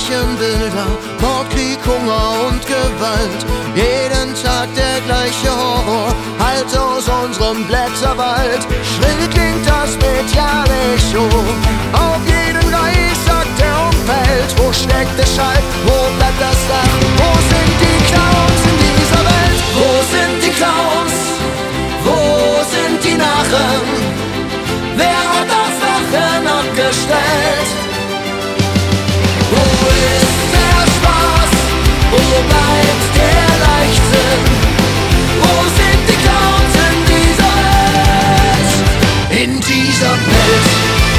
gleichen Bilder, Mord, Krieg, Hunger und Gewalt. Jeden Tag der gleiche Horror, halt aus unserem Blätterwald. Schrill klingt das mediale Echo, auf jeden Reissack, der umfällt. Wo schlägt der Schall, wo bleibt das Dach? Wo sind die Clowns in dieser Welt? Wo sind die Clowns? Wo sind die Narren? Wer hat das Lachen abgestellt? Wo ist der Spaß? Wo bleibt der Leichtsinn? Wo sind die Clowns in dieser Welt? In dieser Welt.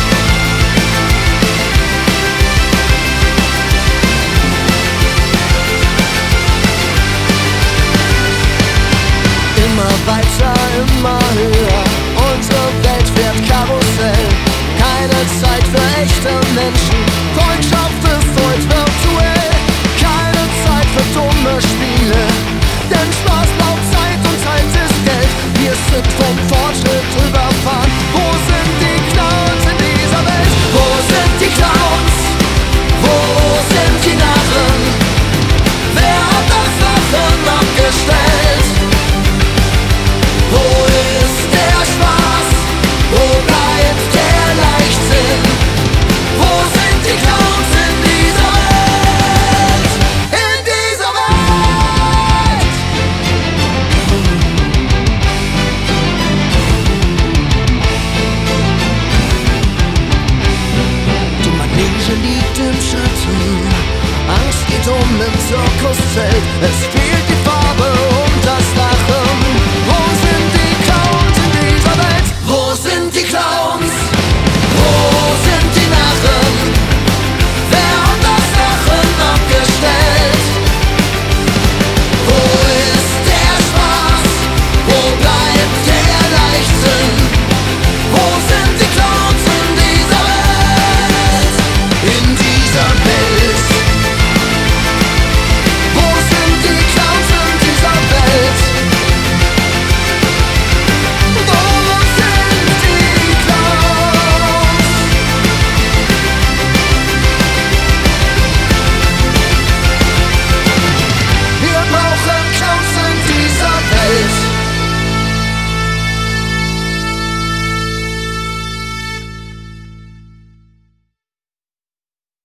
Immer weiter, immer höher, unsere Welt fährt Karussell. Keine Zeit für echte Menschen, Freundschaft ist heute virtuell. Keine Zeit für dumme Spiele, denn Spaß braucht Zeit und Zeit ist Geld. Wir sind vom Fortschritt überfahren. Wo sind die Clowns in dieser Welt? Wo sind die Clowns? Wo sind die Narren? Wer hat das Lachen abgestellt? Wo ist der Spaß? Wo bleibt der Leichtsinn? Wo sind die Clowns in dieser Welt? In dieser Welt! Die Manege liegt im Schatten, Angst geht um im Zirkuszelt. Es fehlt